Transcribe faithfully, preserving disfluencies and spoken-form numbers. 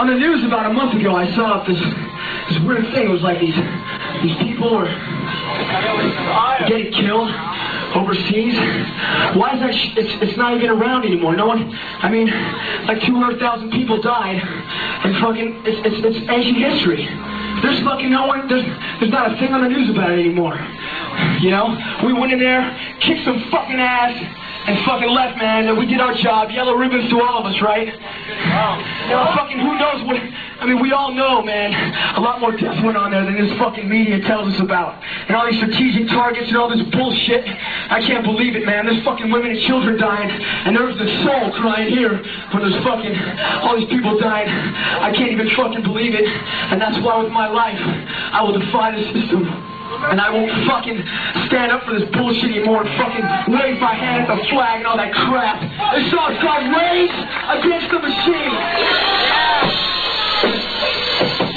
on the news about a month ago, I saw this this weird thing. It was like these these people were getting killed overseas. Why is that? Sh it's it's not even around anymore. No one. I mean, like two hundred thousand people died, and fucking it's it's it's ancient history. There's fucking no one. There's there's not a thing on the news about it anymore. You know, we went in there, kicked some fucking ass, and fucking left, man. And we did our job. Yellow ribbons to all of us, right? You know, fucking who knows what? I mean, we all know, man. A lot more death went on there than this fucking media tells us about. And all these strategic targets and all this bullshit. I can't believe it, man. There's fucking women and children dying, and there's the soul crying here when there's fucking all these people dying. I can't even fucking believe it. And that's why with my life, I will defy the system. And I won't fucking stand up for this bullshit anymore and fucking wave my hand at the flag and all that crap. This song's called Rage Against the Machine.